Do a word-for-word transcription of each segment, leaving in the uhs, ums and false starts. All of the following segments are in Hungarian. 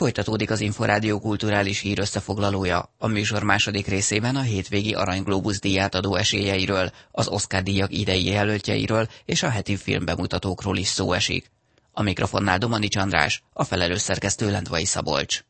Folytatódik az Inforádió kulturális hír összefoglalója. A műsor második részében a hétvégi Arany Glóbusz díját adó esélyeiről, az Oscar-díjak idei jelöltjeiről és a heti filmbemutatókról is szó esik. A mikrofonnál Domanics András, a felelős szerkesztő Lendvai Szabolcs.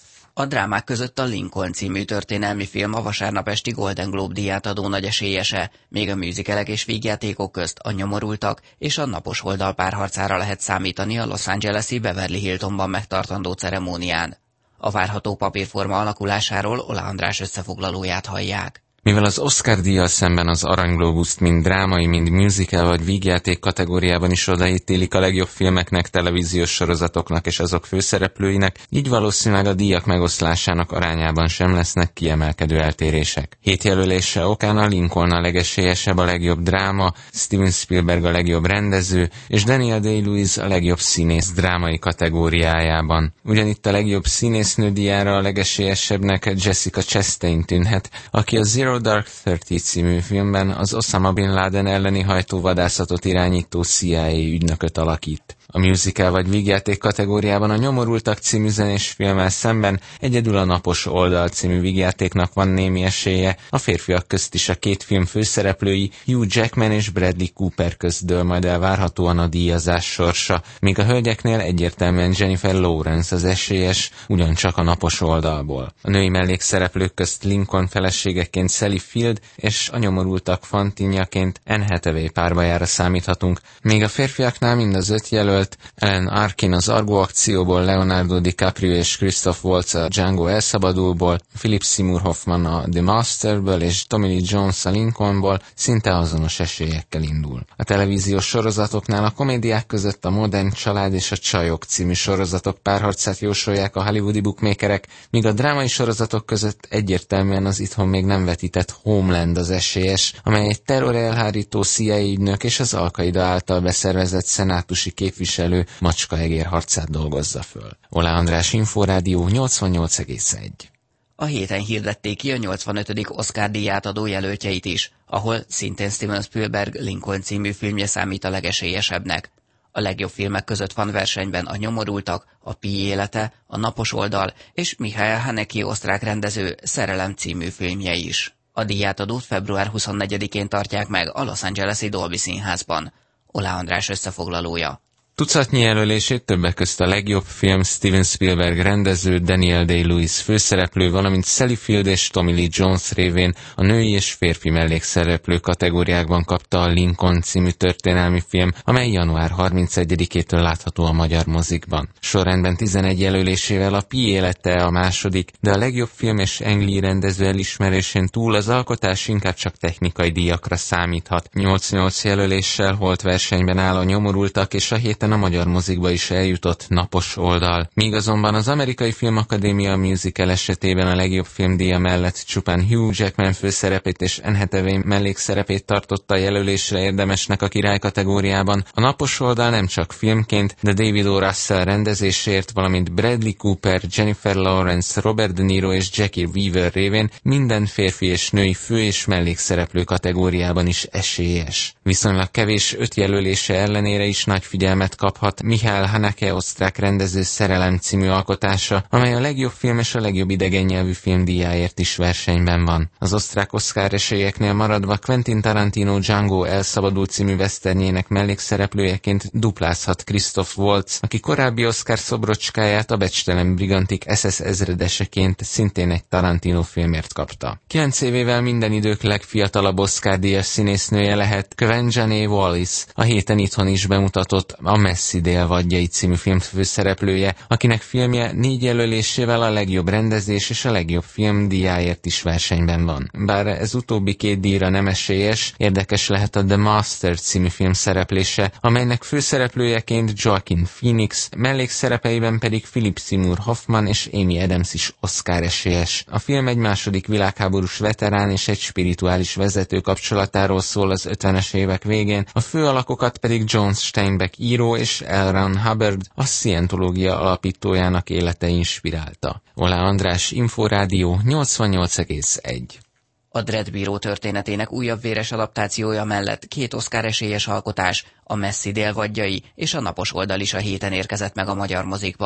A drámák között a Lincoln című történelmi film a vasárnap esti Golden Globe díját adó nagy esélyese, még a musicalek és vígjátékok közt a Nyomorultak és a Napos oldal párharcára lehet számítani a Los Angeles-i Beverly Hiltonban megtartandó ceremónián. A várható papírforma alakulásáról Ola András összefoglalóját hallják. Mivel az Oscar-díjjal szemben az Arany Globuszt mind drámai, mind musical vagy vígjáték kategóriában is odaítélik a legjobb filmeknek, televíziós sorozatoknak és azok főszereplőinek, így valószínűleg a díjak megoszlásának arányában sem lesznek kiemelkedő eltérések. Hét jelölése okán a Lincoln a legesélyesebb a legjobb dráma, Steven Spielberg a legjobb rendező, és Daniel Day-Lewis a legjobb színész drámai kategóriájában. Ugyanitt a legjobb színésznő díjára a legesélyesebbnek Jessica Chastain tűnhet, aki a Zero Dark Thirty című filmben az Osama Bin Laden elleni hajtóvadászatot irányító C I A ügynököt alakít. A musical vagy vígjáték kategóriában a Nyomorultak című zenés filmmel szemben egyedül a Napos oldal című vígjátéknak van némi esélye, a férfiak közt is a két film főszereplői Hugh Jackman és Bradley Cooper közt dől majd el várhatóan a díjazás sorsa, míg a hölgyeknél egyértelműen Jennifer Lawrence az esélyes, ugyancsak a Napos oldalból. A női mellékszereplők közt Lincoln feleségeként Sally Field és a Nyomorultak fantinjaként Anne Hathaway párbajára számíthatunk, míg a férfiaknál mind az öt jelölt, Alan Arkin az Argo akcióból, Leonardo DiCaprio és Christoph Waltz a Django elszabadulból, Philip Seymour Hoffman a The Masterből és Tommy Lee Jones a Lincolnból szinte azonos esélyekkel indul. A televíziós sorozatoknál a komédiák között a Modern Család és a Csajok című sorozatok párharcát jósolják a hollywoodi bookmakerek, míg a drámai sorozatok között egyértelműen az itthon még nem vetített Homeland az esélyes, amely egy terrorelhárító C I A ügynök és az Al-Qaida által beszervezett szenátusi képviselő macskaegér harcát dolgozza föl. Ola András, Inforádió nyolcvannyolc egész egy. A héten hirdették ki a nyolcvanötödik Oscar-díját adó jelöltjeit is, ahol szintén Steven Spielberg Lincoln című filmje számít a legesélyesebbnek. A legjobb filmek között van versenyben a Nyomorultak, a Pi élete, a Napos oldal és Michael Haneke osztrák rendező Szerelem című filmje is. A díjátadót február huszonnegyedikén tartják meg a Los Angeles-i Dolby Színházban. Ola András összefoglalója. Tucatnyi jelölését többek közt a legjobb film Steven Spielberg rendező, Daniel Day-Lewis főszereplő, valamint Sally Field és Tommy Lee Jones révén a női és férfi mellékszereplő kategóriákban kapta a Lincoln című történelmi film, amely január harmincegyedikétől látható a magyar mozikban. Sorrendben tizenegy jelölésével a Pi élete a második, de a legjobb film és Ang Lee rendező elismerésén túl az alkotás inkább csak technikai díjakra számíthat. nyolcvannyolc jelöléssel holt versenyben áll a Nyomorultak és a héten a magyar mozikba is eljutott Napos oldal. Míg azonban az Amerikai Filmakadémia musical esetében a legjobb filmdíja mellett csupán Hugh Jackman főszerepét és Anne Hathaway mellékszerepét tartotta jelölésre érdemesnek a király kategóriában, a Napos oldal nem csak filmként, de David O. Russell rendezésért, valamint Bradley Cooper, Jennifer Lawrence, Robert De Niro és Jackie Weaver révén minden férfi és női fő- és mellékszereplő kategóriában is esélyes. Viszonylag kevés öt jelölése ellenére is nagy figyelmet kaphat Michael Haneke osztrák rendező Szerelem című alkotása, amely a legjobb film és a legjobb idegen nyelvű film díjáért is versenyben van. Az osztrák Oscar esélyeknél maradva Quentin Tarantino Django elszabadult című westernjének mellékszereplőjeként duplázhat Christoph Waltz, aki korábbi Oscar szobrocskáját a Becstelen Brigantik es es ezredeseként szintén egy Tarantino filmért kapta. Kilenc évével minden idők legfiatalabb Oscar-díjas színésznője lehet Quvenzhané Wallis, a héten itthon is bemutatott a Messzi délvadjai című film főszereplője, akinek filmje négy jelölésével a legjobb rendezés és a legjobb film díjáért is versenyben van. Bár ez utóbbi két díjra nem esélyes, érdekes lehet a The Master című film szereplése, amelynek főszereplőjeként Joaquin Phoenix, mellékszerepeiben pedig Philip Seymour Hoffman és Amy Adams is Oscar esélyes. A film egy második világháborús veterán és egy spirituális vezető kapcsolatáról szól az ötvenes évek végén, a főalakokat pedig John Steinbeck író és L. Ron Hubbard, a szientológia alapítójának élete inspirálta. Ola András, Inforádió nyolcvannyolc egész egy. A Dredd bíró történetének újabb véres adaptációja mellett két Oscar esélyes alkotás, a Messzi délvadjai és a Napos oldal is a héten érkezett meg a magyar mozikba.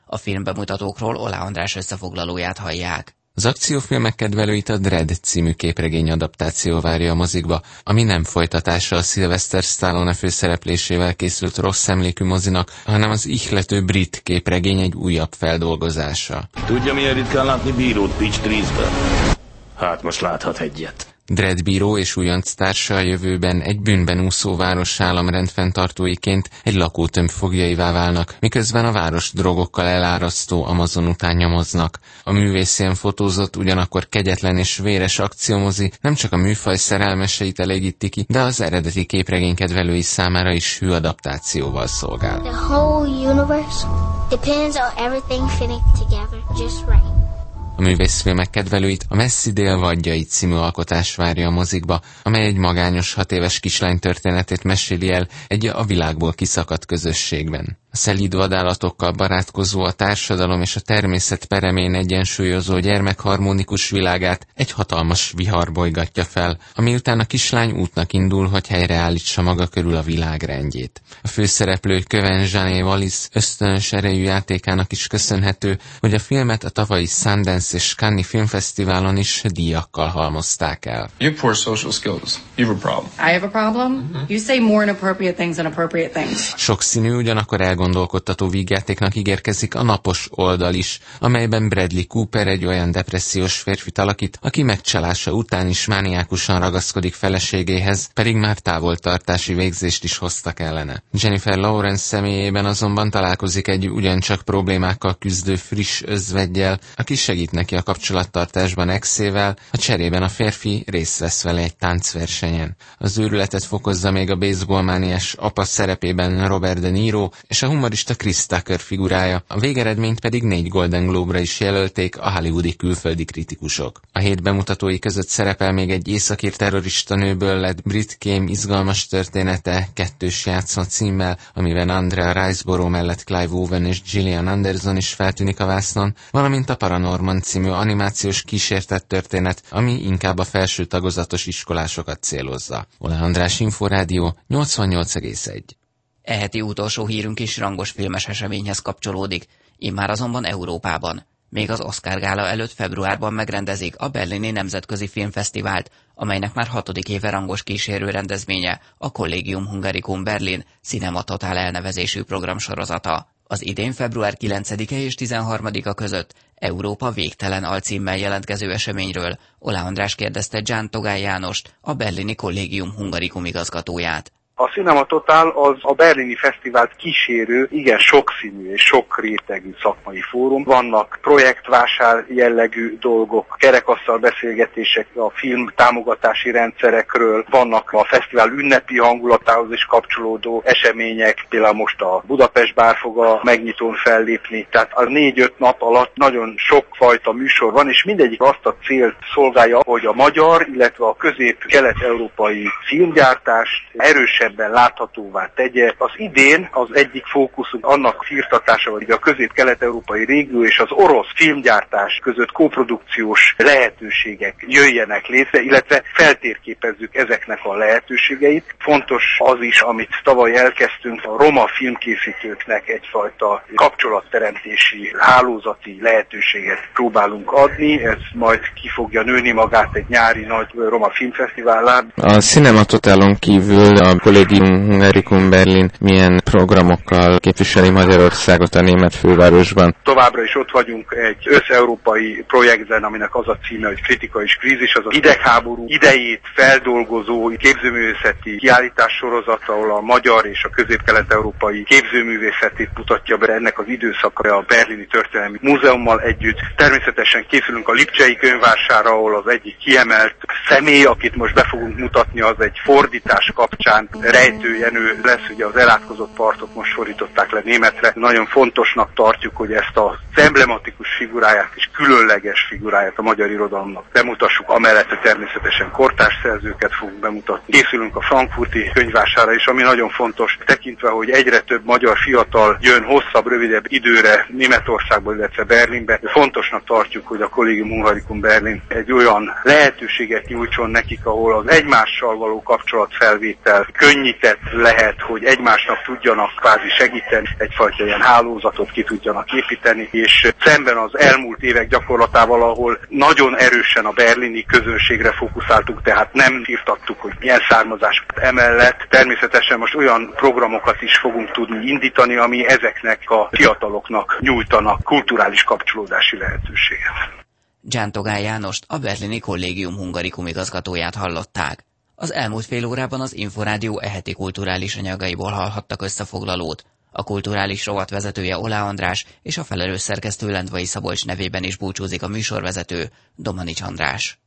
A filmbemutatókról Oláh András összefoglalóját hallják. Az akciófilmek kedvelőit a Dredd című képregény adaptáció várja a mozikba, ami nem folytatása a Sylvester Stallone főszereplésével készült rossz emlékű mozinak, hanem az ihlető brit képregény egy újabb feldolgozása. Tudja, milyen ritkán látni bírót Peachtree-ben? Hát most láthat egyet. Dredd bíró és újonc társa a jövőben egy bűnben úszó városállam rendfenntartóiként egy lakótömb fogjaivá válnak, miközben a város drogokkal elárasztó Amazon után nyomoznak. A művészén fotózott, ugyanakkor kegyetlen és véres akciómozi nem csak a műfaj szerelmeseit elégíti ki, de az eredeti képregény kedvelői számára is hű adaptációval szolgál. The whole universe depends on everything fitting together just right. A művészfilmek kedvelőit a Messzi dél vadjai című alkotás várja a mozikba, amely egy magányos hat éves kislány történetét meséli el egy a világból kiszakadt közösségben. A szelíd vadállatokkal barátkozó, a társadalom és a természet peremén egyensúlyozó gyermek harmonikus világát egy hatalmas vihar bolygatja fel, ami után a kislány útnak indul, hogy helyreállítsa maga körül a világ rendjét. A főszereplő Köven Zsané Wallis ösztönös erejű játékának is köszönhető, hogy a filmet a tavalyi Sundance és Cannes filmfesztiválon is díjakkal halmozták el. You have poor social skills. You have a problem. I have a problem? Mm-hmm. You say more inappropriate things than appropriate things. Sokszínű, ugyanakkor elgondolkodtató vígjátéknak ígérkezik a Napos oldal is, amelyben Bradley Cooper egy olyan depressziós férfit alakít, aki megcsalása után is mániákusan ragaszkodik feleségéhez, pedig már távoltartási végzést is hoztak ellene. Jennifer Lawrence személyében azonban találkozik egy ugyancsak problémákkal küzdő friss özveggyel, aki segít neki a kapcsolattartásban exével, a cserében a férfi részt vesz vele egy táncversenyen. Az őrületet fokozza még a baseballmániás apa szerepében Robert De Niro és a humorista Chris Tucker figurája, a végeredményt pedig négy Golden Globe-ra is jelölték a hollywoodi külföldi kritikusok. A hét bemutatói között szerepel még egy északír terrorista nőből lett brit kém izgalmas története kettős játszma címmel, amiben Andrea Riseborough mellett Clive Owen és Gillian Anderson is feltűnik a vásznon, valamint a Paranorman című animációs kísértett történet, ami inkább a felső tagozatos iskolásokat célozza. Oláh András Inforádió nyolcvannyolc egész egy. E heti utolsó hírünk is rangos filmes eseményhez kapcsolódik, immár azonban Európában. Még az Oscar gála előtt februárban megrendezik a Berlini Nemzetközi Filmfesztivált, amelynek már hatodik éve rangos kísérő rendezvénye a Collegium Hungaricum Berlin Cinema Total elnevezésű programsorozata. Az idén február kilencedike és tizenharmadika között Európa végtelen alcímmel jelentkező eseményről Oláh András kérdezte Dzsán Togály Jánost, a Berlini Collegium Hungaricum igazgatóját. A Cinema Total az a berlini fesztivált kísérő, igen sokszínű és sok rétegű szakmai fórum. Vannak projektvásár jellegű dolgok, kerekasztal beszélgetések a film támogatási rendszerekről, vannak a fesztivál ünnepi hangulatához is kapcsolódó események, például most a Budapest Bár fog a megnyitón fellépni. Tehát a négy-öt nap alatt nagyon sokfajta műsor van, és mindegyik azt a célt szolgálja, hogy a magyar, illetve a közép-kelet-európai filmgyártást erősen ebben láthatóvá tegye. Az idén az egyik fókusz annak firtatása, hogy a közép-kelet-európai régió és az orosz filmgyártás között koprodukciós lehetőségek jöjjenek létre, illetve feltérképezzük ezeknek a lehetőségeit. Fontos az is, amit tavaly elkezdtünk, a roma filmkészítőknek egyfajta kapcsolatteremtési, hálózati lehetőséget próbálunk adni. Ez majd ki fogja nőni magát egy nyári nagy roma filmfesztiválán. A Cinema Totalon kívül a Collegium Hungaricum Berlin milyen programokkal képviseli Magyarországot a német fővárosban? Továbbra is ott vagyunk egy összeurópai projektben, aminek az a címe, hogy Kritika és krízis, az a hidegháború idejét feldolgozó képzőművészeti kiállítássorozat, ahol a magyar és a közép-kelet-európai képzőművészetét mutatja be ennek az időszakra a Berlini Történelmi Múzeummal együtt. Természetesen készülünk a Lipcsei könyvvásárra, ahol az egyik kiemelt személy, akit most be fogunk mutatni, az egy fordítás kapcsán Rejtő Jenő lesz, ugye az Elátkozott partot most fordították le németre. Nagyon fontosnak tartjuk, hogy ezt az emblematikus figuráját és különleges figuráját a magyar irodalomnak bemutassuk, amellett természetesen kortárs szerzőket fogunk bemutatni. Készülünk a frankfurti könyvvásárra is, ami nagyon fontos, tekintve, hogy egyre több magyar fiatal jön hosszabb, rövidebb időre Németországba, illetve Berlinbe. Fontosnak tartjuk, hogy a Collegium Hungaricum Berlin egy olyan lehetőséget nyújtson nekik, ahol az egymással való kapcsolatfelvétel, könyv könnyített lehet, hogy egymásnak tudjanak kvázi segíteni, egyfajta ilyen hálózatot ki tudjanak építeni, és szemben az elmúlt évek gyakorlatával, ahol nagyon erősen a berlini közönségre fókuszáltunk, tehát nem írtattuk, hogy milyen származás. Emellett természetesen most olyan programokat is fogunk tudni indítani, ami ezeknek a fiataloknak nyújtanak kulturális kapcsolódási lehetőséget. Gyántogán Jánost, a berlini Collegium Hungaricum igazgatóját hallották. Az elmúlt fél órában az Inforádió eheti kulturális anyagaiból hallhattak összefoglalót. A kulturális rovat vezetője Olá András és a felelős szerkesztő Lendvai Szabolcs nevében is búcsúzik a műsorvezető, Domanics András.